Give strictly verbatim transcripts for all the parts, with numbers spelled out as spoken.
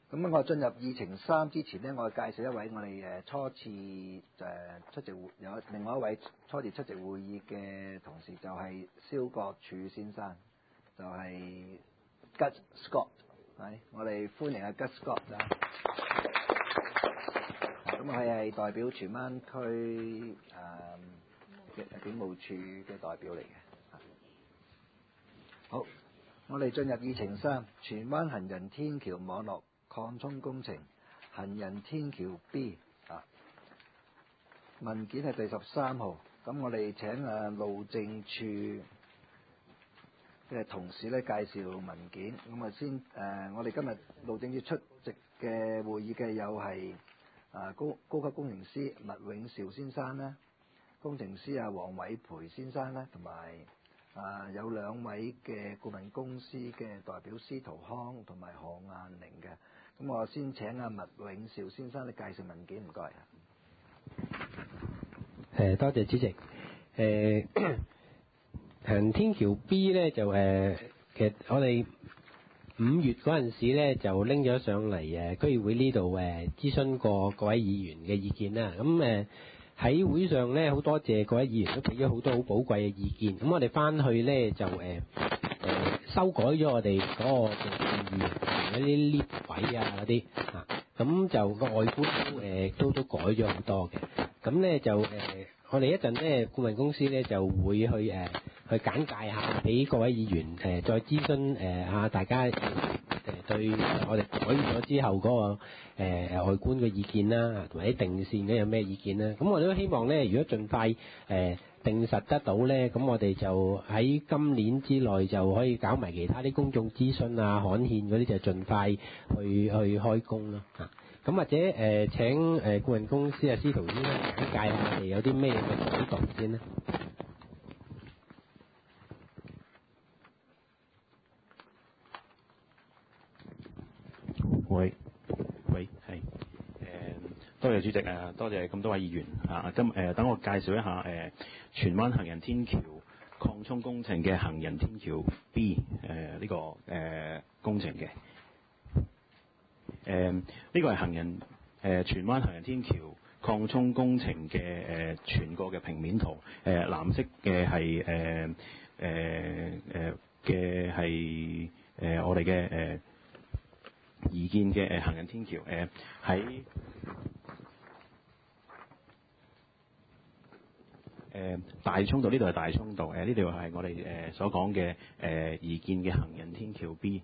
咁我進入議程三之前呢，我介紹一位我哋誒初次誒出席會有另外一位初次出席會議嘅同事，就係蕭國柱先生，就係 Gus Scott， 係我哋歡迎阿 Gus Scott 啊！咁佢係代表荃灣區誒嘅警務處嘅代表嚟嘅。好，我哋進入議程三，荃灣行人天橋網絡擴充工程行人天橋 B 啊，文件係第十三號。咁我哋請啊路政處嘅同事咧介紹文件。咁啊先誒、呃，我哋今日路政處出席嘅會議嘅有係啊高高級工程師麥永兆先生啦，工程師啊黃偉培先生啦，同埋啊有兩位嘅顧問公司嘅代表司徒康同埋何雁玲嘅。咁我先請阿麥永兆先生咧介紹文件，唔該。 誒，多謝主席。誒，行人天橋 B 咧就誒，其實我哋五月嗰陣時咧就拎咗上嚟誒區議會呢度誒諮詢過各位議員嘅意見啦。咁誒喺會上咧好多謝各位議員都俾咗好多好寶貴嘅意見。咁我哋翻去咧就誒誒修改咗我哋嗰個嘅建議。嗰啲 lift 位啊嗰啲啊，咁就個外觀都誒都都改咗好多嘅。咁咧就誒，我哋一陣咧顧問公司咧就會去誒去簡介下俾各位議員誒再諮詢誒下大家誒對我哋改咗之後嗰個誒外觀嘅意見啦，同埋啲定線咧有咩意見啦。咁我哋都希望咧，如果盡快誒定實得到咧，咁我哋就喺今年之內就可以搞埋其他啲公眾諮詢啊、刊憲嗰啲，就盡快去去開工咯嚇。咁或者誒、呃、請誒顧問公司啊司徒先生簡介下我哋有啲咩嘅改動先啦。 喂喂係誒，多謝主席啊，多謝咁多位議員啊。今誒等我介紹一下誒荃灣行人天橋擴充工程嘅行人天橋 B 誒、呃、呢、這個誒、呃、工程嘅誒呢個係行人誒荃灣行人天橋擴充工程嘅誒、呃、全個嘅平面圖。誒、呃、藍色嘅係誒誒誒嘅係誒我哋嘅誒擬建嘅誒行人天橋誒喺誒大涌道，呢度係大涌道，誒呢度係我哋誒、呃、所講嘅誒擬建嘅行人天橋 B。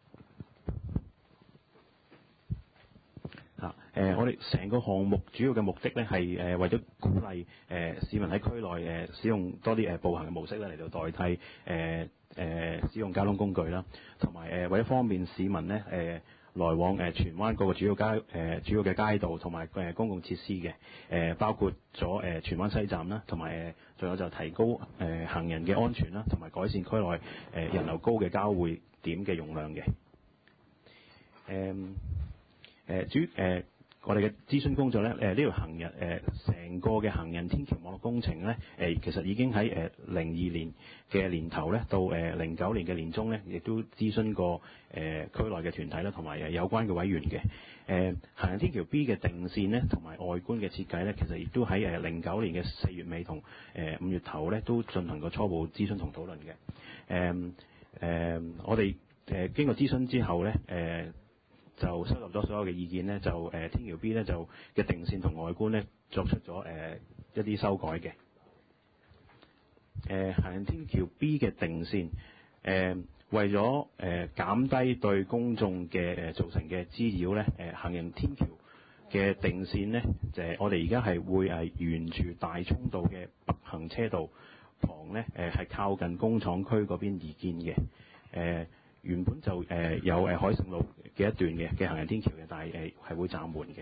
嚇、呃、誒，我哋成個項目主要嘅目的咧係誒為咗鼓勵誒、呃、市民喺區內誒、呃、使用多啲誒步行嘅模式咧嚟到代替誒誒、呃呃、使用交通工具啦，同埋誒為咗方便市民咧誒、呃、來往誒荃灣嗰個主要街誒、呃、主要嘅街道同埋誒公共設施嘅誒、呃、包括咗誒荃灣西站啦，同埋誒仲有就提高誒、呃、行人嘅安全啦，同埋改善區內誒、呃、人流高嘅交匯點嘅容量嘅誒。呃誒、呃、主誒、呃、我哋嘅諮詢工作咧，誒呢條行人誒成、呃、個嘅行人天橋網絡工程咧，誒、呃、其實已經喺誒零二年嘅年頭咧，到誒零九年嘅年中咧，亦都諮詢過誒、呃、區內嘅團體啦，同埋誒有關嘅委員嘅。誒、呃、行人天橋 B 嘅定線咧，同埋外觀嘅設計咧，其實亦都喺誒零九年嘅四月尾同誒五月頭咧，都進行過初步諮詢同討論嘅。誒、呃、誒、呃、我哋誒、呃、經過諮詢之後咧，誒、呃就收集咗所有嘅意見咧，就誒、呃、天橋 B 咧就嘅定線同外觀咧作出咗誒、呃、一啲修改嘅。誒、呃、行人天橋 B 嘅定線，誒、呃、為咗誒、呃、減低對公眾嘅誒、呃、造成嘅滋擾咧，誒、呃、行人天橋嘅定線咧，就係、是、我哋而家係會係沿住大涌道嘅北行車道旁咧，誒、呃、係靠近工廠區嗰邊而建嘅，誒、呃。原本就誒、呃、有誒海盛路嘅一段嘅嘅行人天橋嘅，但係誒係會暫緩嘅。誒、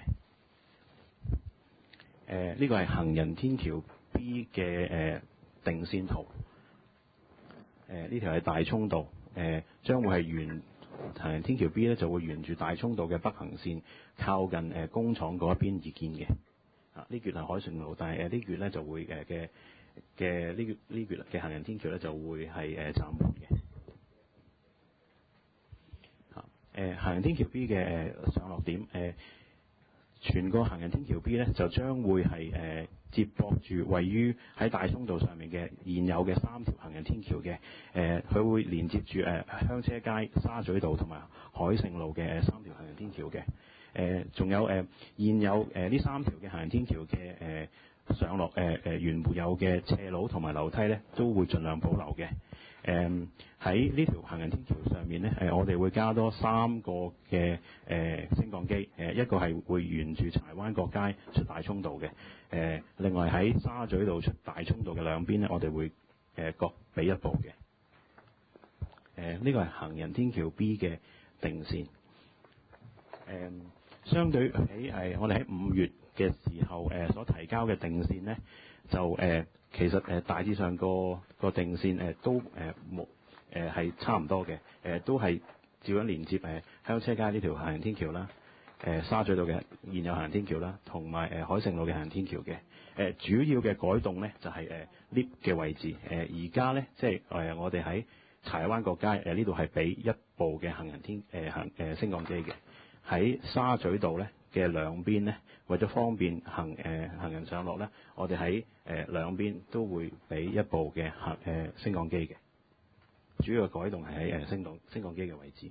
呃、呢、這個係行人天橋 B 嘅誒、呃、定線圖。誒呢條係大涌道，誒、呃、將會係沿行人天橋 B 咧就會沿住大涌道嘅北行線，靠近誒、呃、工廠嗰一邊而建嘅。啊，呢段係海盛路，但係誒呢段咧就會誒嘅嘅呢呢段嘅行人天橋咧就會係誒暫緩嘅。 誒行人天橋 B 嘅誒上落點誒。呃全個行人天橋 B 咧就將會係誒、呃、接駁住位於喺大涌道上面嘅現有嘅三條行人天橋嘅誒，佢、呃、會連接住誒、呃、香車街、沙咀道同埋海盛路嘅三條行人天橋嘅誒，仲、呃、有誒、呃、現有誒呢、呃、三條嘅行人天橋嘅誒、呃、上落誒誒、呃、原有嘅斜路同埋樓梯咧都會盡量保留嘅。誒喺呢條行人天橋上面咧，誒、呃、我哋會加多三個嘅誒、呃、升降機，誒、呃、一個係會沿住柴灣角街出大涌道嘅，誒、呃、另外喺沙咀道出大涌道嘅兩邊咧，我哋會誒、呃、各俾一部嘅。誒、呃、呢、這個係行人天橋 B 嘅定線。誒、呃、相對喺係我哋喺五月嘅時候誒、呃、所提交嘅定線咧，就誒。呃其實誒、呃、大致上個個定線誒、呃、都誒冇誒係差唔多嘅，誒、呃、都係照樣連接誒、呃、香車街呢條行人天橋啦，誒、呃、沙咀道嘅現有行人天橋啦，同埋誒海盛路嘅行人天橋嘅。誒、呃、主要嘅改動咧就係誒 lift 嘅位置。誒而家咧即係誒、呃、我哋喺柴灣角街誒呢度係俾一部嘅行人天誒行誒升降機嘅，喺沙咀道咧嘅兩邊咧，為咗方便行誒、呃、行人上落咧，我哋喺誒兩邊都會俾一部嘅行誒、呃、升降機嘅。主要嘅改動係喺誒升降升降機嘅位置。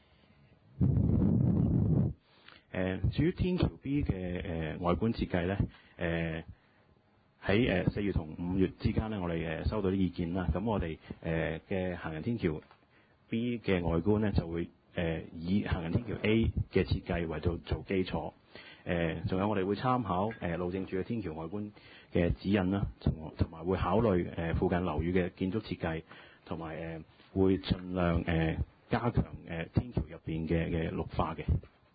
誒、呃、至於天橋 B 嘅誒、呃、外觀設計咧，誒喺誒四月同五月之間咧，我哋誒收到啲意見啦。咁我哋誒嘅行人天橋 B 嘅外觀咧就會誒、呃、以行人天橋 A 嘅設計為到做基礎。誒，仲、呃、有我哋會參考誒、呃、路政署嘅天橋外觀嘅指引啦，同同埋會考慮誒、呃、附近樓宇嘅建築設計，同埋誒會盡量誒、呃、加強誒、呃、天橋入邊嘅嘅綠化嘅。誒、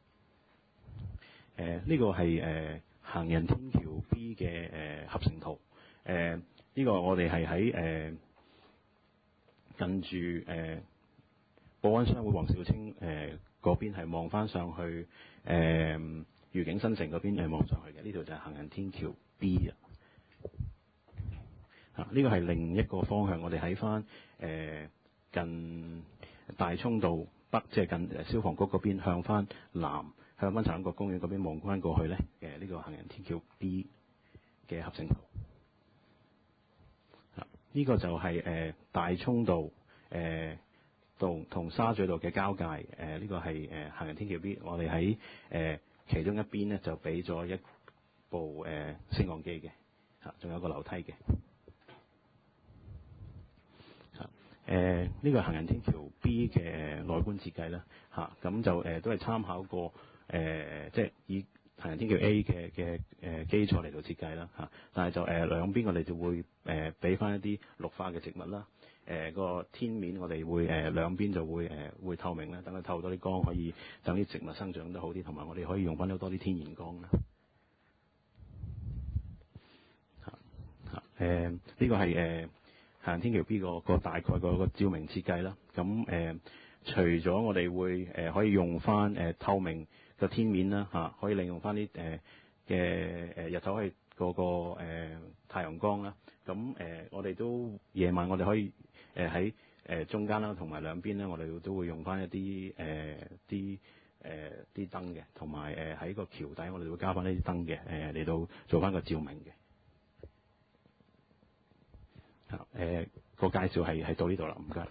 呃、呢、這個係誒、呃、行人天橋 B 嘅誒、呃、合成圖。誒、呃、呢、這個我哋係喺誒近住誒、呃、保安商會黃兆清誒嗰邊係望翻上去誒。呃愉景新城嗰邊誒望上去嘅，呢度就係行人天橋 B 啊！啊，呢個係另一個方向，我哋喺翻誒近大涌道北，即係近消防局嗰邊向翻南，向翻柴灣角公園嗰邊望翻過去咧，誒呢個行人天橋 B 嘅合成圖。啊，呢個就係、是、誒、呃、大涌道誒道同沙咀道嘅交界，誒、呃、呢、這個係誒、呃、行人天橋 B，我哋喺誒。呃其中一邊咧就俾咗一部誒、呃、升降機嘅，嚇，仲有個樓梯嘅，嚇，誒呢個行人天橋 B 嘅內觀設計啦，嚇、啊，咁就誒、呃、都係參考過誒、呃，即係以行人天橋 A 嘅嘅誒基礎嚟到設計啦，嚇、啊，但係就誒、呃、兩邊我哋就會誒俾翻一啲綠化嘅植物啦。誒、呃那個天面我哋會誒、呃、兩邊就會誒、呃、會透明啦，等佢透多啲光，可以等啲植物生長得好啲，同埋我哋可以用翻多啲天然光啦。嚇嚇誒呢個係誒行人天橋 B 個個大概個個照明設計啦。咁誒、呃、除咗我哋會誒、呃、可以用翻誒、呃、透明嘅天面啦，嚇、啊、可以利用翻啲誒嘅誒日頭可以個個誒、呃、太陽光啦。咁誒、呃、我哋都夜晚我哋可以。誒喺誒中間啦，同埋兩邊咧，我哋都會用翻一啲誒啲誒啲燈嘅，同埋誒喺個橋底，我哋會加翻呢啲燈嘅，誒嚟到做翻個照明嘅。嚇誒個介紹係係到呢度啦，唔該。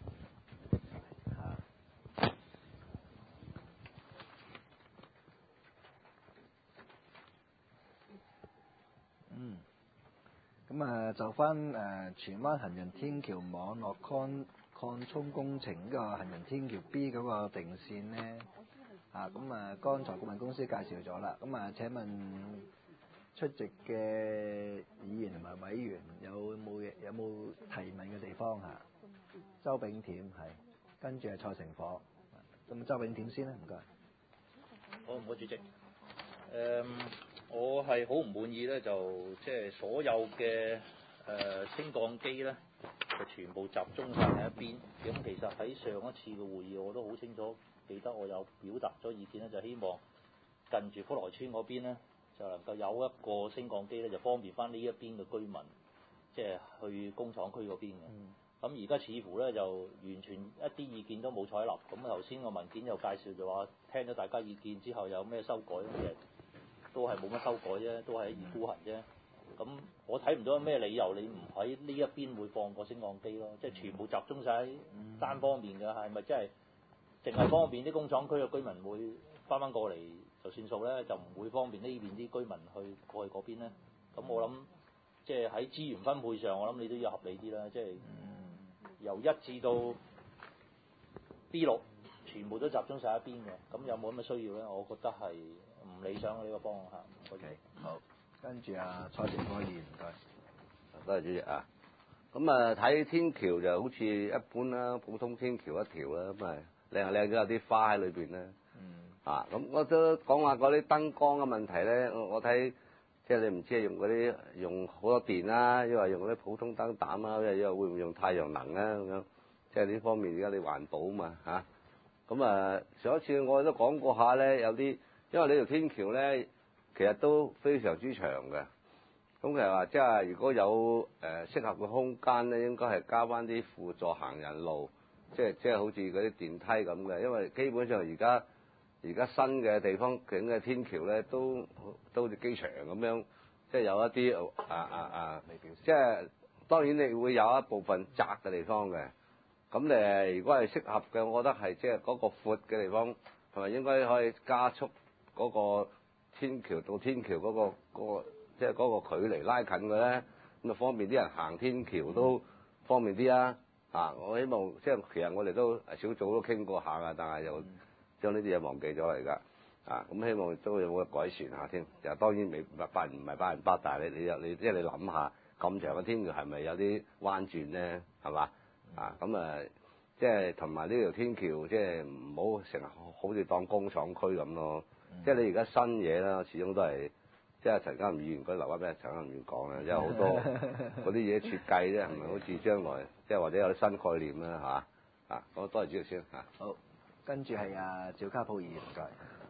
嗯。咁啊，就翻誒荃灣行人天橋網絡擴擴充工程呢個行人天橋 B 嗰個定線咧，啊咁啊，剛才顧問公司介紹咗啦，咁啊請問出席嘅議員同埋委員有冇有冇提問嘅地方嚇？周炳添係，跟住係蔡成火，咁周炳添先啦，唔該。 好，唔該主席。誒、嗯。我係好唔滿意咧，就即係所有嘅誒、呃、升降機咧，就全部集中晒喺一邊。咁其實喺上一次嘅會議，我都好清楚記得，我有表達咗意見咧，就希望近住福來村嗰邊咧，就能夠有一個升降機咧，就方便翻呢一邊嘅居民，即係去工廠區嗰邊嘅。 咁而家似乎咧就完全一啲意見都冇採納。咁頭先個文件又介紹就話，聽咗大家意見之後有咩修改，其實都係冇乜修改啫，都係一意孤行啫。咁我睇唔到有咩理由你唔喺呢一邊會放個升降機咯，即係全部集中晒喺單方面嘅，係咪真係淨係方便啲工廠區嘅居民會翻返過嚟就算數咧，就唔會方便呢邊啲居民去過去嗰邊咧？咁我諗即係喺資源分配上，我諗你都要合理啲啦，即係由一至到 B 六全部都集中晒一邊嘅，咁有冇咁嘅需要咧？我覺得係唔理想嘅呢個方案嚇。 OK，好。跟住啊，蔡成科議員，唔該。 多謝主席啊。咁啊，睇天橋就好似一般啦，普通天橋一條啦，咁啊靚係靚咗有啲花喺裏邊咧。嗯。啊，咁我都講下嗰啲燈光嘅問題咧。我我睇即係你唔知係用嗰啲用好多電啦，因為用嗰啲普通燈膽啦，因為會唔會用太陽能啊咁樣？即係呢方面而家你環保啊嘛嚇。咁啊，上一次我都講過下咧，有啲因為呢條天橋咧。其實都非常之長嘅，咁其實話即係如果有誒適合嘅空間咧，應該係加翻啲輔助行人路，即係即係好似嗰啲電梯咁嘅，因為基本上而家而家新嘅地方整嘅天橋咧，都都好似機場咁樣，即係有一啲啊啊啊，即係當然你會有一部分窄嘅地方嘅，咁誒如果係適合嘅，我覺得係即係嗰個闊嘅地方，同埋應該可以加速嗰個。天橋到天橋嗰、那個嗰、那個即係嗰個距離拉近嘅咧，咁啊方便啲人行天橋都方便啲啊！啊，我希望即係其實我哋都小組都傾過下噶，但係又將呢啲嘢忘記咗嚟㗎啊！咁希望都有冇改善下添。又當然未百人唔係百人百，但係你你你即係你諗下咁長嘅天橋係咪有啲彎轉咧？係嘛啊？咁啊，即係同埋呢條天橋即係唔好成日好似當工廠區咁咯。即係你而家新嘢啦，始終都係即係陳家林議員嗰留翻俾陳家林議員講啦，即係好多嗰啲嘢設計啫，係咪好似將來即係或者有啲新概念啦嚇啊！咁多謝主席先嚇。 好，跟住係啊趙家寶議員，唔該。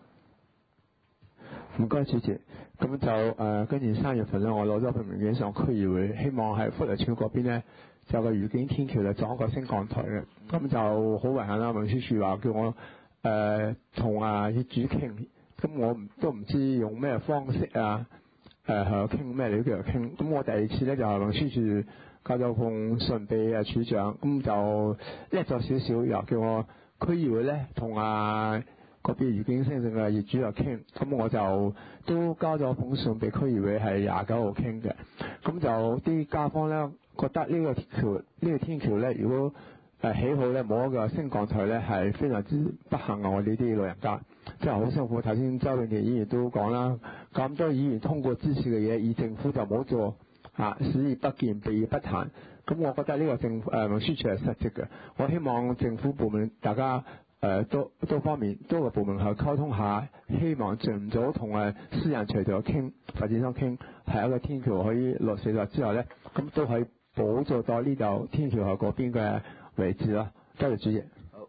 唔該主席，咁就誒、呃、跟住三月份咧，我攞咗份文件上區議會，希望喺福利村嗰邊咧就有個愉景天橋就裝一個升降台嘅，咁、嗯、就好遺憾啦。文書處話叫我誒同、呃、啊業主傾。咁我唔都唔知用咩方式啊，誒係傾咩料叫做傾。咁我第二次咧就係運輸處交咗封信俾啊處長，咁就叻咗少少，又叫我區議會咧同啊嗰邊愉景新城嘅業主又傾。咁我就都交咗封信俾區議會係廿九號傾嘅。咁就啲街坊咧覺得呢個橋呢、呢個天橋咧，如果誒起好咧冇一個升降台咧，係非常之不幸啊！我哋啲老人家。即係好辛苦，頭先周永健議員都講啦，咁多議員通過支持嘅嘢，而政府就冇做，啊，視而不見，避而不談。咁我覺得呢個政府誒運輸處係失職嘅。我希望政府部門大家誒、呃、多多方面多個部門去溝通下，希望盡早同誒私人隨道傾發展商傾，係一個天橋可以落實咗之後咧，咁都可以補助到呢度天橋後嗰邊嘅位置啦。多謝主席。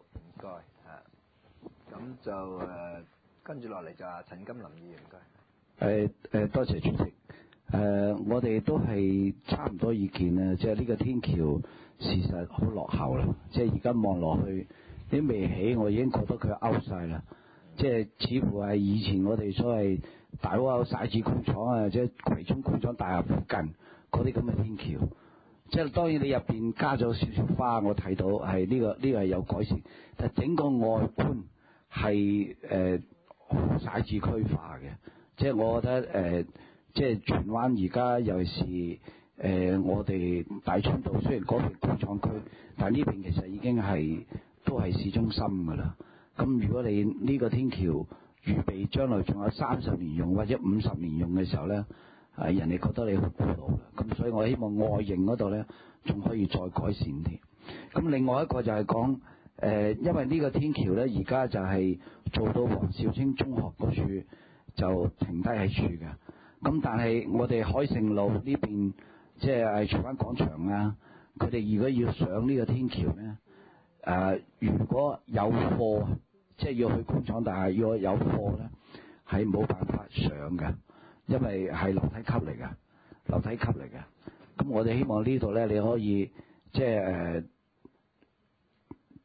咁就誒、呃、跟住落嚟就係陳金林議員，唔該。誒誒，多謝主席。誒、呃，我哋都係差唔多意見啊，即係呢個天橋事實好落後啦。即係而家望落去，你未起，我已經覺得佢勾晒啦。即係似乎係以前我哋所謂大窩口徙置工廠啊，即係葵涌工廠大廈附近嗰啲咁嘅天橋。即係當然你入邊加咗少少花，我睇到係呢、這個呢、這個係有改善，但整個外觀。係誒徙置區化嘅，即係我覺得誒、呃，即係荃灣而家尤其是誒、呃、我哋大涌道，雖然嗰邊工廠區，但係呢邊其實已經係都係市中心㗎啦。咁如果你呢個天橋預備將來仲有三十年用或者五十年用嘅時候咧，係、呃、人哋覺得你好古老啦。咁所以我希望外形嗰度咧仲可以再改善啲。咁另外一個就係講。誒、呃，因為呢個天橋咧，而家就係做到黃兆清中學嗰處就停低喺處嘅。咁但係我哋海盛路呢邊，即係荃灣廣場啊，佢哋如果要上呢個天橋咧，誒、呃，如果有貨，即係要去工廠大廈，如果有貨咧，係冇辦法上嘅，因為係樓梯級嚟嘅，樓梯級嚟嘅。咁我哋希望呢度咧，你可以即係誒。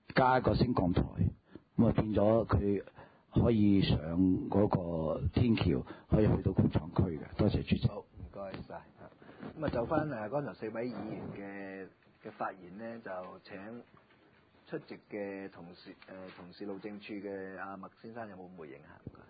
加一個升降台，咁啊變咗佢可以上嗰個天橋，可以去到工廠區嘅。多謝主席。 好，唔該晒。咁啊，就翻誒剛才四位議員嘅嘅發言呢，就請出席嘅同事誒、呃、同事路政處嘅阿麥先生有冇回應下？唔該。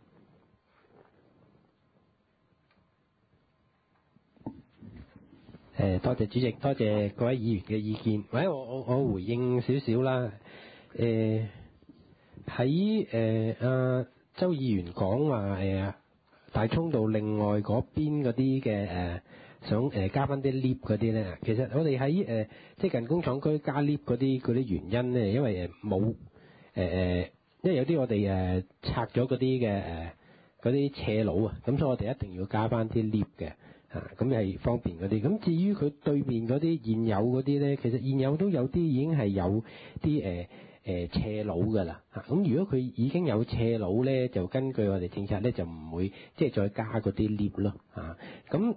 誒，多謝主席，多謝各位議員嘅意見。或者我我我回應少少啦。誒喺誒阿周議員講話誒大涌道另外嗰邊嗰啲嘅誒想誒加翻啲 lift 嗰啲咧，其實我哋喺誒即係近工廠區加 lift 嗰啲嗰啲原因咧，因為誒冇誒誒，因為有啲我哋誒拆咗嗰啲嘅誒嗰啲斜路啊，咁所以我哋一定要加翻啲 lift 嘅。啊，咁係方便嗰啲。咁至於佢對面嗰啲現有嗰啲咧，其實現有都有啲已經係有啲誒誒斜路㗎啦。嚇、啊，咁如果佢已經有斜路咧，就根據我哋政策咧，就唔會即係再加嗰啲 lift 咯。嚇，咁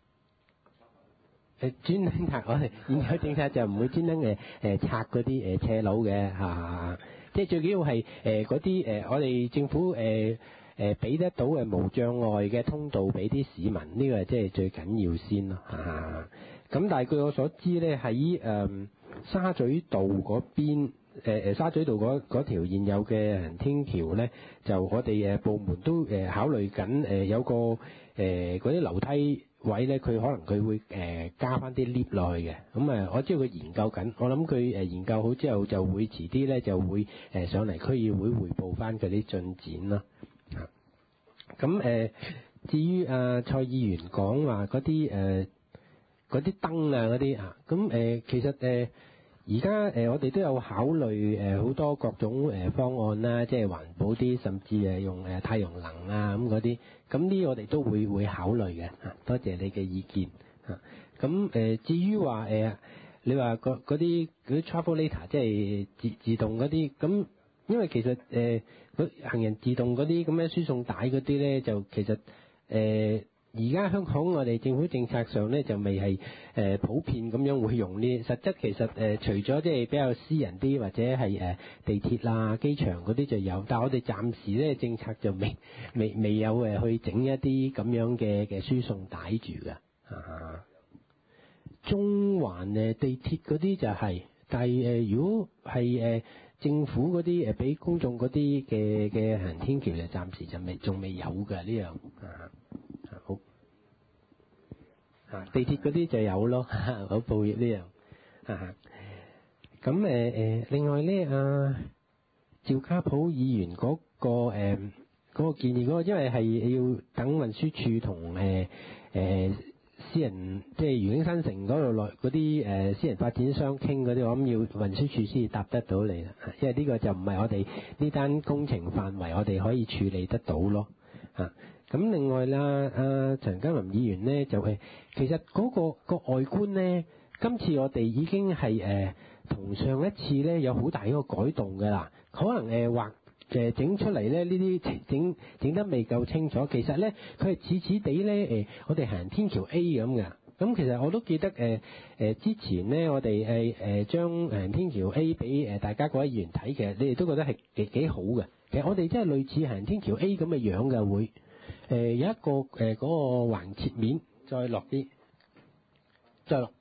誒專登拆我哋現有政策就唔會專登誒誒拆嗰啲誒斜路嘅嚇、啊。即係最主要係誒嗰啲誒我哋政府誒。呃誒俾得到誒無障礙嘅通道俾啲市民，呢個係即係最緊要先咯嚇。咁但係據我所知咧，喺誒沙咀道嗰邊，誒誒沙咀道嗰嗰條現有嘅行天橋咧，就我哋誒部門都誒考慮緊誒有個誒嗰啲樓梯位咧，佢可能佢會誒加翻啲 lift 落去嘅。咁啊，我知道佢研究緊，我諗佢誒研究好之後就會遲啲咧就會誒上嚟區議會彙報翻佢啲進展咯。啊，咁誒、呃，至於阿、啊、蔡議員講話嗰啲誒嗰啲燈啊嗰啲啊，咁誒、呃、其實誒而家誒我哋都有考慮誒好多各種誒方案啦，即係環保啲，甚至誒用誒太陽能啊咁嗰啲，咁呢我哋都會會考慮嘅嚇。多謝你嘅意見嚇。咁、啊、誒至於話誒，你話嗰啲嗰啲 travelator 即係自自動嗰啲咁。因為其實誒，佢、呃、行人自動嗰啲咁樣輸送帶嗰啲咧，就其實誒而家香港我哋政府政策上咧就未係誒、呃、普遍咁樣會用呢。實質其實誒、呃、除咗即係比較私人啲或者係誒、呃、地鐵啦、機場嗰啲就有，但係我哋暫時咧政策就未未未有誒去整一啲咁樣嘅嘅輸送帶住㗎。啊，中環誒地鐵嗰啲就係、是，但係誒、呃、如果係誒。呃政府嗰啲誒俾公眾嗰啲嘅嘅行天橋就暫時就未仲未有㗎呢樣啊，好啊地鐵嗰啲就有咯，好抱歉呢樣啊。咁誒誒另外咧啊，趙家普議員嗰、嗰個誒嗰、呃嗰個建議嗰個，因為係要等運輸署同誒誒私人即係愉景新城嗰度內嗰啲誒私人發展商傾嗰啲，我諗要運輸署先至答得到你啦，因為呢個就唔係我哋呢單工程範圍，我哋可以處理得到咯嚇。咁另外啦，阿陳家林議員咧就係其實嗰個個外觀咧，今次我哋已經係誒同上一次咧有好大一個改動㗎啦，可能誒畫。誒整出嚟咧，呢啲整整得未夠清楚。其實咧，佢係似似地咧誒，我哋行天橋 A 咁嘅。咁其實我都記得誒誒、呃、之前咧，我哋誒誒將行天橋 A 俾誒大家各位議員睇嘅，你哋都覺得係幾幾好嘅。其實我哋真係類似行天橋 A 咁嘅樣嘅會誒、呃、有一個誒嗰、呃那個橫切面，再落啲，再落。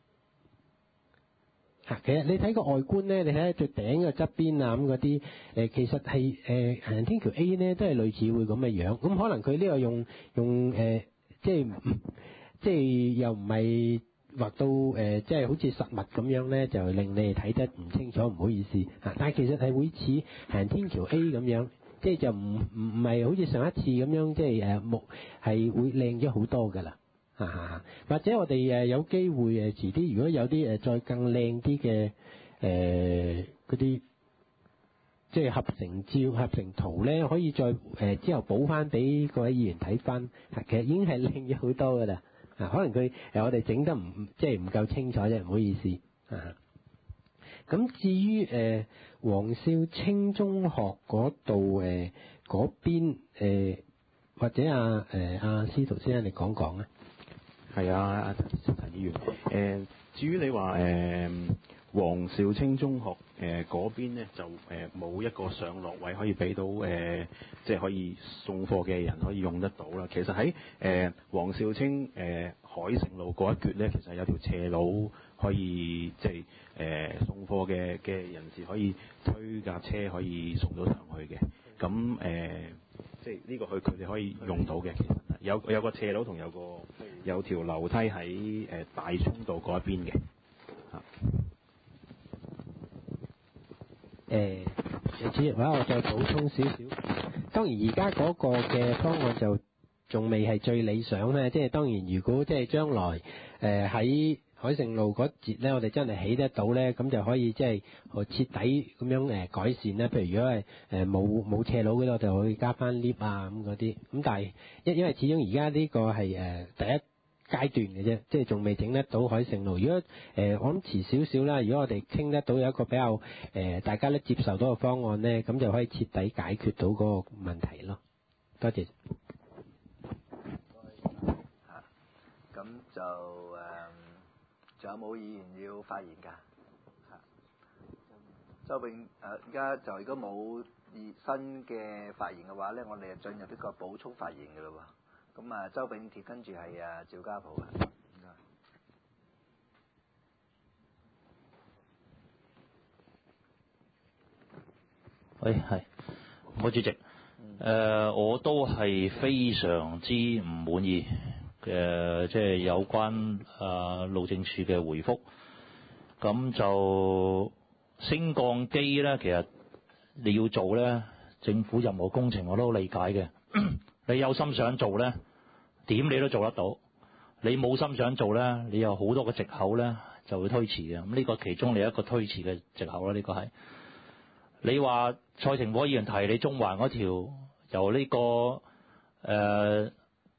其實你睇個外觀咧，你睇下最頂個側邊啊咁嗰啲，誒其實係誒行人天橋 A 咧，都係類似會咁嘅樣。咁可能佢呢個用用誒、呃，即係即係又唔係畫到誒、呃，即係好似實物咁樣咧，就令你哋睇得唔清楚，唔好意思嚇。但係其實係會似行人天橋 A 咁樣，即係就唔唔唔係好似上一次咁樣，即係誒木係會靚咗好多㗎啦。啊，或者我哋誒有機會誒遲啲，如果有啲誒再更靚啲嘅誒嗰啲，即係合成照、合成圖咧，可以再誒、呃、之後補翻俾各位議員睇翻。其實已經係靚咗好多噶啦。啊，可能佢誒我哋整得唔即係唔夠清楚啫，唔好意思。啊，咁至於誒黃少清中學嗰度誒嗰邊誒，或者阿誒阿司徒先生你講講啊。 係啊，陳陳議員，誒、呃、 至於你話誒、呃、黃兆清中學誒嗰、呃、邊咧，就誒冇、呃、一個上落位可以俾到誒、呃，即係可以送貨嘅人可以用得到啦。其實喺誒黃兆清誒、呃、海盛路嗰一橛咧，其實有條斜路可以即係誒、呃、送貨嘅嘅人士可以推架車可以送到上去嘅。咁誒、呃、即係呢個佢佢哋可以用到嘅。其實有有個斜路同有個有條樓梯喺誒、呃、大涌道嗰一邊嘅。嚇。 誒，主席，或者我再補充少少。當然而家嗰個嘅方案就仲未係最理想咧，即係當然如果即係將來誒喺海盛路嗰節咧，我哋真係起得到咧，咁就可以即係徹底咁樣誒改善咧。譬如如果係誒冇冇斜路嗰度，我就可以加翻 lift 啊咁嗰啲。咁但係因因為始終而家呢個係誒第一階段嘅啫，即係仲未整得到海盛路。如果誒、呃、我諗遲少少啦，如果我哋傾得到有一個比較誒、呃、大家都接受到嘅方案咧，咁就可以徹底解決到嗰個問題咯。多謝。 嚇，咁就誒，仲、有冇議員要發言㗎？嚇，周永誒，而家就如果冇新嘅發言嘅話咧，我哋就進入呢個補充發言嘅咯喎。咁啊，周炳傑跟住係啊趙家寶啊，應該。 喂，係，唔好主席，誒、呃，我都係非常之唔滿意嘅、呃，即係有關啊、呃、路政署嘅回覆。咁就升降機咧，其實你要做咧，政府任何工程我都理解嘅。你有心想做咧，點你都做得到。你冇心想做咧，你有好多個藉口咧，就會推遲嘅。咁呢個其中你一個推遲嘅藉口啦，呢、這個係。你話蔡庭波議員提你中環嗰條由呢、這個誒、呃、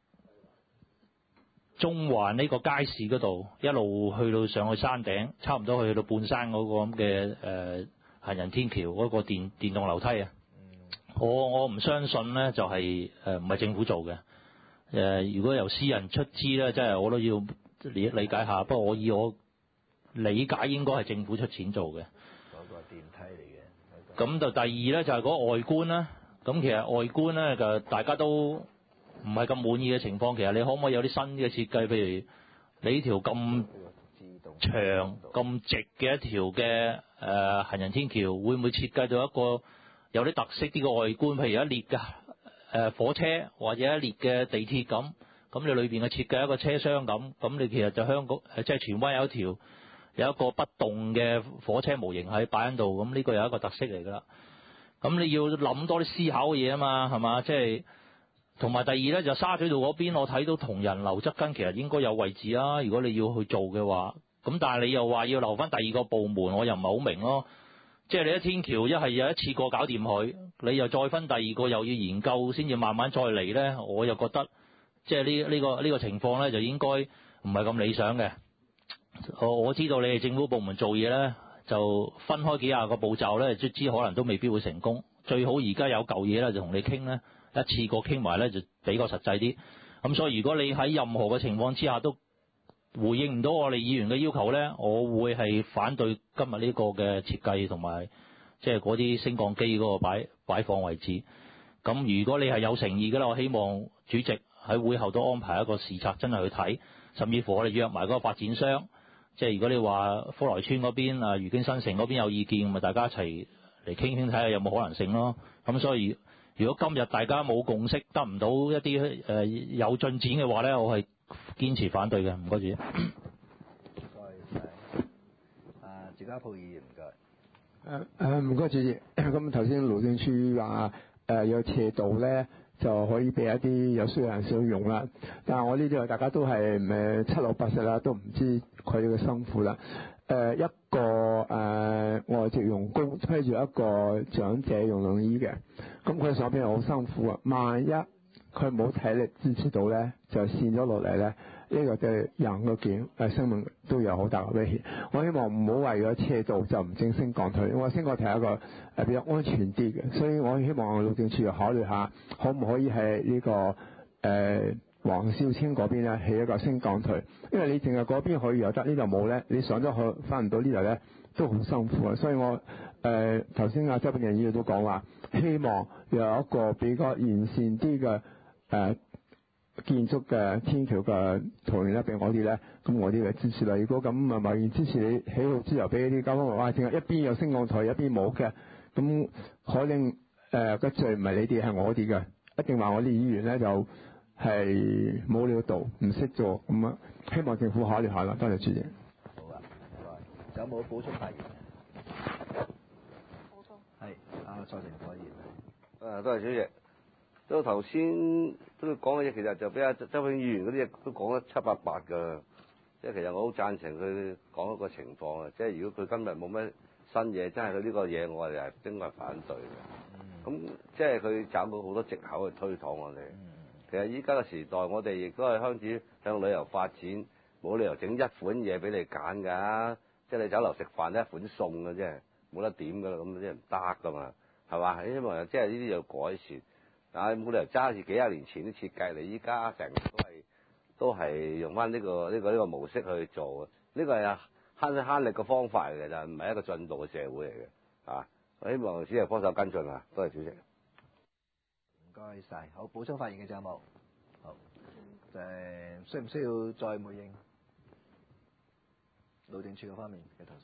中環呢個街市嗰度一路去到上去山頂，差唔多去到半山嗰個咁嘅誒行人天橋嗰個電電動樓梯啊！我我唔相信咧，就係誒唔係政府做嘅。誒、呃，如果由私人出資咧，真係我都要理理解下。不過我以我理解應該係政府出錢做嘅。 嗰個電梯嚟嘅。 咁就第二咧，就係、是、嗰個外觀啦。咁其實外觀咧就大家都唔係咁滿意嘅情況。其實你可唔可以有啲新嘅設計？譬如你呢條咁長、咁直嘅一條嘅誒、呃、行人天橋，會唔會設計到一個有啲特色啲嘅外觀？譬如一列嘅誒、呃、火車或者一列嘅地鐵咁，咁你裏邊嘅設計一個車廂咁，咁你其實就香港即係荃灣有一條有一個不動嘅火車模型喺擺喺度，咁呢個有一個特色嚟㗎啦。咁你要諗多啲思考嘅嘢啊嘛，係嘛？即係同埋第二咧，就沙咀道嗰邊，我睇到同人流側跟其實應該有位置啊。如果你要去做嘅話，咁但係你又話要留翻第二個部門，我又唔係好明咯。即係你一天橋一係有一次過搞掂佢，你又再分第二個又要研究先至慢慢再嚟咧，我又覺得即係呢呢個呢、呢個情況咧就應該唔係咁理想嘅。我我知道你哋政府部門做嘢咧，就分開幾廿個步驟咧，卒之可能都未必會成功。最好而家有舊嘢咧，就同你傾咧，一次過傾埋咧，就比較實際啲。咁所以如果你喺任何嘅情況之下都回應唔到我哋議員嘅要求咧，我會係反對今日呢個嘅設計同埋即係嗰啲升降機嗰個擺擺放位置。咁如果你係有誠意嘅啦，我希望主席喺會後都安排一個視察，真係去睇，甚至乎我哋約埋嗰個發展商。即係如果你話福來村嗰邊啊，愉景新城嗰邊有意見，咪大家一齊嚟傾傾睇下有冇可能性咯。咁所以如果今日大家冇共識，得唔到一啲誒、呃、有進展嘅話咧，我係堅持反對嘅。唔該主席。 唔該曬。啊，趙家寶議員唔該。 誒誒唔該主席。咁頭先路政署話誒有斜道咧，就可以俾一啲有需要人士去用啦。但係我呢度大家都係誒七老八十啦，都唔知佢哋嘅辛苦啦。誒、呃、一個誒、呃、外籍傭工推住一個長者用輪椅嘅，咁佢上邊好辛苦啊！萬一佢冇體力支持到咧，就跣咗落嚟咧，呢、這個對人嘅健誒生命都有好大嘅威脅。我希望唔好為咗斜道就唔正升降台，因為升降台係一個誒比較安全啲嘅，所以我希望路政署考慮下，可唔可以係呢、這個誒、呃、 黃少清嗰邊咧起一個升降台，因為你淨係嗰邊可以有得，呢度冇咧，你上咗去翻唔到呢度咧，都好辛苦啊。所以我誒頭先阿周炳仁議員都講話，希望有一個比較完善啲嘅誒建築嘅天橋嘅圖形咧，俾我哋咧，咁我哋嘅支持啦。如果咁啊，貿然支持你起好之後，俾啲交通話，淨係一邊有升降台，一邊冇嘅，咁可能誒個罪唔係你哋，係我哋嘅，一定話我哋議員咧就係冇料到，唔識做咁啊。希望政府考慮下啦。多謝主席。 好啊，唔該。有冇補充發言？補充。係，阿蔡成火議員。 誒，多謝主席。都頭先都講嘅嘢，其實就俾阿周永議員嗰啲嘢都講得七八八㗎。即係其實我好贊成佢講一個情況啊。即係如果佢今日冇咩新嘢，真係佢呢個嘢，我哋係應該係反對嘅。咁、嗯、即係佢找到好多藉口去推搪我哋。嗯、其實依家嘅時代，我哋亦都係開始向旅遊發展，冇理由整一款嘢俾你揀㗎。即係你酒樓食飯都一款餸嘅啫，冇得點㗎啦，咁即係唔得㗎嘛，係嘛？希望即係呢啲要改善。但係冇理由揸住幾廿年前啲設計嚟，依家成日都係都係用翻呢個呢個呢個模式去做嘅。呢個係慳慳力嘅方法嚟嘅，就唔係一個進步嘅社會嚟嘅。啊，我希望主席幫手跟進啊，多謝主席。 唔該晒，好，補充發言嘅有冇？好，誒，需唔需要再回應路政署嗰方面嘅同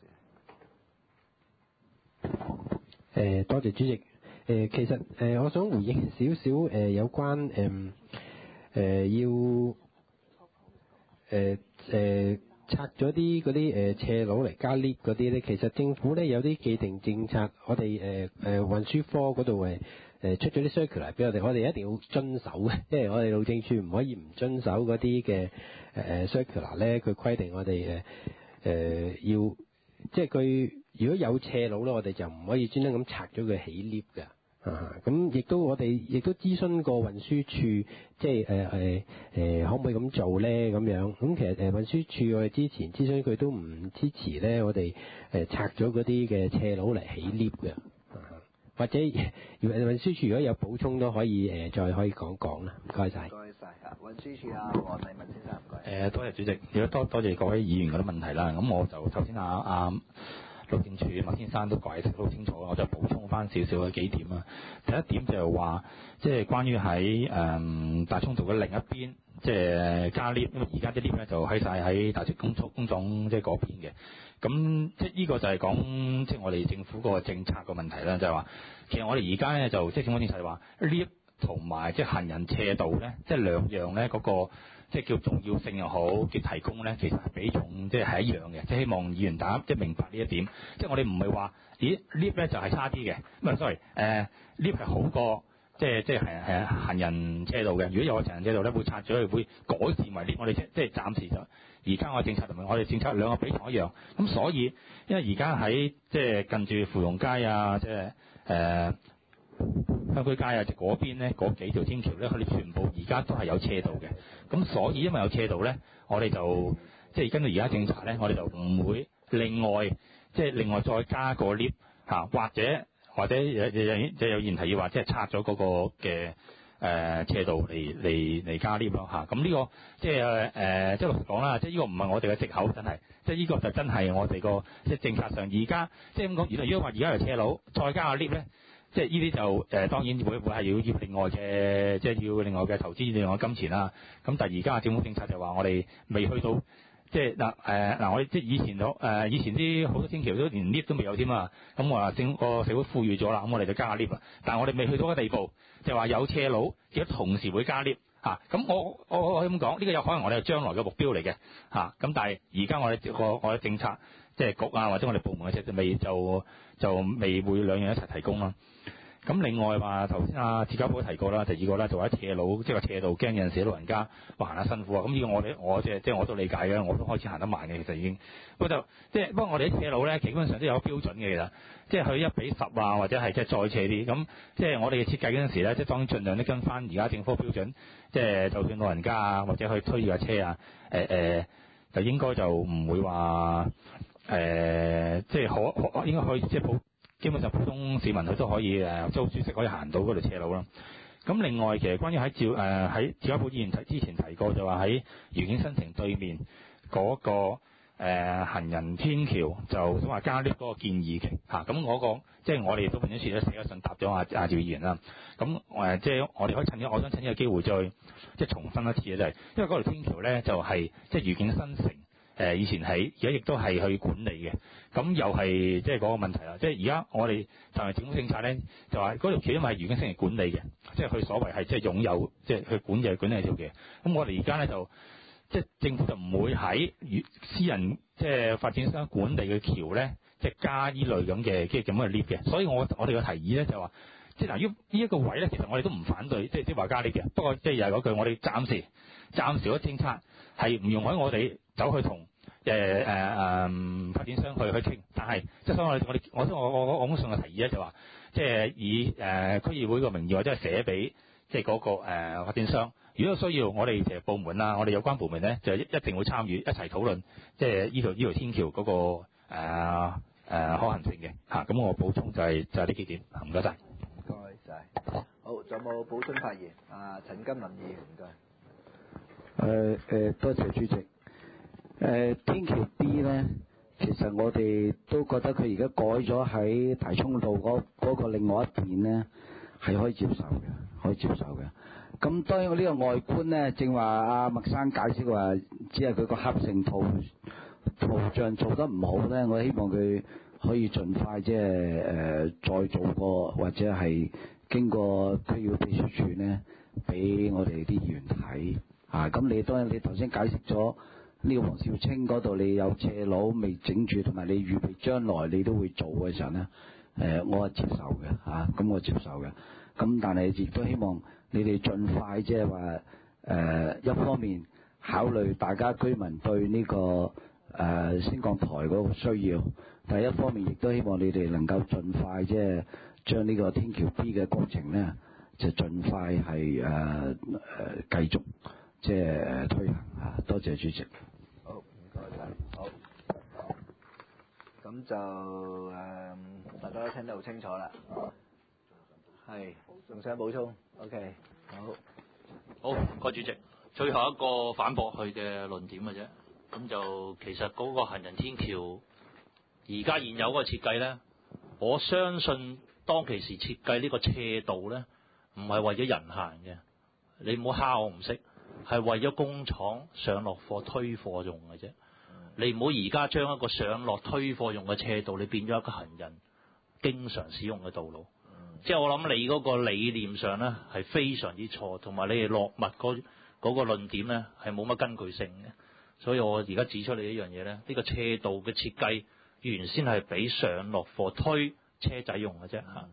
事？ 誒，多謝主席。誒、呃、其實誒、呃，我想回應少少誒有關誒誒、呃呃、要誒誒、呃呃、拆咗啲嗰啲誒斜路嚟加 lift 嗰啲咧，其實政府咧有啲既定政策，我哋誒誒運輸科嗰度誒誒出咗啲 circular 俾我哋，我哋一定要遵守嘅，因為我哋路政署唔可以唔遵守嗰啲嘅誒誒 circular 咧，佢規定我哋誒誒要。即係佢如果有斜路咧，我哋就唔可以專登咁拆咗佢起 lift 㗎。啊，咁亦都我哋亦都諮詢過運輸署，即係誒誒誒可唔可以咁做咧？咁樣咁其實誒運輸署我哋之前諮詢佢都唔支持咧，我哋誒拆咗嗰啲嘅斜路嚟起 lift 㗎。啊，或者如運運輸署如果有補充都可以誒再可以講講啦。唔該晒。唔該晒啊，運輸署啊，黃麗文先生唔該。 誒多謝主席，亦都多多謝各位議員嗰啲問題啦。咁我就頭先啊啊路政署麥先生都解釋得好清楚，我就補充翻少少嘅幾點啊。第一點就係話，即係關於喺誒大涌道嘅另一邊，即係加 lift，因為而家啲 lift 咧就喺晒喺大直工廠工廠即係嗰邊嘅。咁即係呢個就係講即係我哋政府個政策個問題啦，就係話其實我哋而家咧就即係政府政策就話 lift 同埋即係行人斜道咧，即係兩樣咧嗰個。即係叫重要性又好，叫提供咧，其實係比重即係係一樣嘅。即係希望議員大家即係明白呢一點。即係我哋唔係話，咦 lift 咧就係差啲嘅，唔係 sorry，誒 lift 係好過即係即係係係行人車道嘅。如果有個行人車道咧，會拆咗佢，會改善為 lift。我哋即係暫時就而家我哋政策同埋我哋政策兩個比重一樣。咁所以因為而家喺即係近住芙蓉街啊，即係誒。呃香居街啊，即係嗰邊咧，嗰幾條天橋咧，佢哋全部而家都係有斜道嘅。咁所以因為有斜道咧，我哋就即係根據而家政策咧，我哋就唔會另外即係另外再加個 lift 嚇，或者或者有有即係有議題要話，即係拆咗嗰個嘅誒斜道嚟嚟嚟加 lift 咯嚇。咁呢個即係誒即係老實講啦，即係呢個唔係我哋嘅藉口，真係即係呢個就真係我哋個即係政策上而家即係咁講。如果話而家係斜路，再加個 lift 咧。即係呢啲就誒、呃、當然會會係要要另外嘅，即係要另外嘅投資另外金錢啦。咁但係而家政府政策就話我哋未去到，即係嗱誒嗱我哋即係以前好誒、呃、以前啲好多天橋都連 lift 都未有添啊。咁我話整個社會富裕咗啦，咁我哋就加下 lift 啦。但係我哋未去到個地步，就話有斜路，亦都同時會加 lift 嚇。咁我我我咁講，呢、這個有可能我哋係將來嘅目標嚟嘅嚇。咁、啊、但係而家我哋個我哋政策即係局啊或者我哋部門嘅就未就就未會兩樣一齊提供啦。咁另外話頭先阿鐵家寶提過啦，第二個咧就話喺斜路，即係話斜道驚有陣時老人家話行得辛苦啊。咁呢個我哋我即係即係我都理解嘅，我都開始行得慢嘅，其實已經。不過就即係不過我哋啲斜路咧，基本上都有標準嘅，其實即係佢一比十啊，或者係即係再斜啲。咁即係我哋嘅設計嗰陣時咧，即係當然盡量都跟翻而家政府標準，即係就算老人家啊，或者去推架車啊，誒、呃、誒、呃，就應該就唔會話誒、呃，即係可可應該可以即係普。基本上普通市民佢都可以誒，都舒適可以行到嗰條斜路啦。 咁另外其實關於喺趙誒喺趙家寶議員提之前提過，就話喺愉景新城對面嗰、那個誒、呃、行人天橋就想話加呢嗰個建議嘅嚇。咁我個即係我哋都平時都寫咗信答咗阿阿趙議員啦。咁誒、呃、即係我哋可以趁呢，我想趁呢個機會再即係重申一次嘅就係、是，因為嗰條天橋咧就係、是、即係愉景新城。誒、呃、以前係，而家亦都係去管理嘅，咁又係即係嗰個問題啦。即係而家我哋就係政府政策咧，就話嗰條橋因為係愉景新城管理嘅，即係佢所謂係即係擁有，即係去管理管理條嘅。咁我哋而家咧就即係政府就唔會喺私人即係發展商管理嘅橋咧，即係加依類咁嘅即係咁嘅 lift 嘅。所以我我哋嘅提議咧就話，即係嗱，於呢一個位咧，其實我哋都唔反對，即係即係話加 lift 嘅。不過即係又係嗰句，我哋暫時暫時嗰政策係唔容許我哋走去同誒誒誒發展商去去傾，但係即係所以我哋我哋我我我我我上嘅提議咧就話，即係以誒、呃、區議會個名義或者係寫俾即係嗰個誒、呃、發展商，如果有需要，我哋其實部門啊，我哋有關部門咧就一一定會參與一齊討論，即係呢條呢條天橋嗰、那個誒誒、呃呃、可行性嘅嚇。咁、啊、我補充就係、是、就係、是、呢幾點，唔該晒。 唔該晒。好，仲有冇補充發言？啊，陳金林議員唔該。 誒誒，多謝主席。誒、呃、天橋 B 咧，其實我哋都覺得佢而家改咗喺大涌道嗰嗰個另外一邊咧，係可以接受嘅，可以接受嘅。咁當然呢個外觀咧，正話阿麥生解釋話，只係佢個合成圖圖像做得唔好咧，我希望佢可以盡快即係誒再做過，或者係經過區議會秘書處咧，俾我哋啲議員睇。啊，咁你當然你頭先解釋咗呢個黃兆清嗰度你有斜路未整住，同埋你預備將來你都會做嘅時候咧，誒、呃、我係接受嘅嚇，咁、啊、我接受嘅。咁但係亦都希望你哋盡快即係話誒一方面考慮大家居民對呢、這個誒、呃、升降台嗰個需要，第一方面亦都希望你哋能夠盡快即係將呢個天橋 B 嘅工程咧，就盡快係誒誒繼續。即係推行啊！多謝主席。 好，唔該晒。好，咁就誒、呃，大家都聽得好清楚啦。係，仲想補充 ？OK，好。 好，唔該主席。最後一個反駁佢嘅論點嘅啫。咁就其實嗰個行人天橋，而家現有嗰個設計咧，我相信當其時設計呢個斜道咧，唔係為咗人行嘅。你唔好蝦我唔識。係為咗工廠上落貨推貨用嘅啫，你唔好而家將一個上落推貨用嘅斜道，你變咗一個行人經常使用嘅道路。嗯、即係我諗你嗰個理念上咧係非常之錯，同埋你哋落墨嗰嗰個論點咧係冇乜根據性嘅。所以我而家指出你一樣嘢咧，呢、呢個斜道嘅設計原先係俾上落貨推車仔用嘅啫嚇。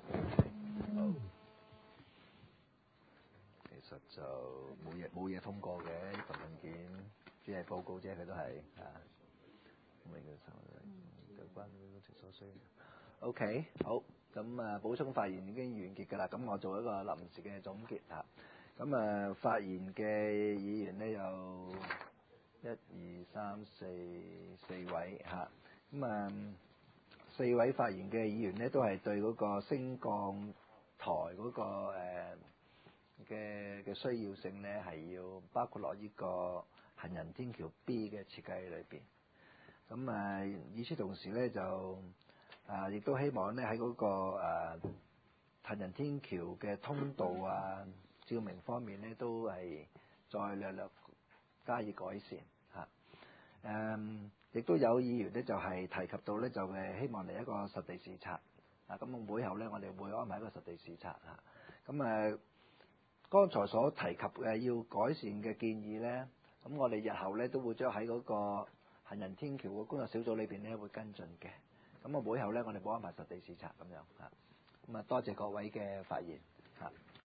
其實就冇嘢冇嘢通過嘅呢份文件，只係報告啫，佢都係啊。咁你嘅時候就關嗰條所需。OK， 好，咁啊補充發言已經完結㗎啦。咁我做一個臨時嘅總結嚇。咁啊發言嘅議員咧有一二三四四位嚇。咁啊四位發言嘅議員咧都係對嗰個升降台嗰、嗰個誒。呃嘅嘅需要性咧係要包括落呢個行人天橋 B 嘅設計裏邊。咁啊，與此同時咧就啊，亦都希望咧喺嗰個誒、啊、行人天橋嘅通道啊、照明方面咧都係再略略加以改善嚇。誒、啊，亦都有議員咧就係、是、提及到咧就係希望嚟一個實地視察。啊，咁會後咧我哋會安排一個實地視察嚇。咁啊。剛才所提及嘅要改善嘅建議咧，咁我哋日後咧都會將喺嗰個行人天橋嘅工作小組裏邊咧會跟進嘅。咁啊會後咧我哋會安排實地視察咁樣嚇。咁啊多謝各位嘅發言嚇。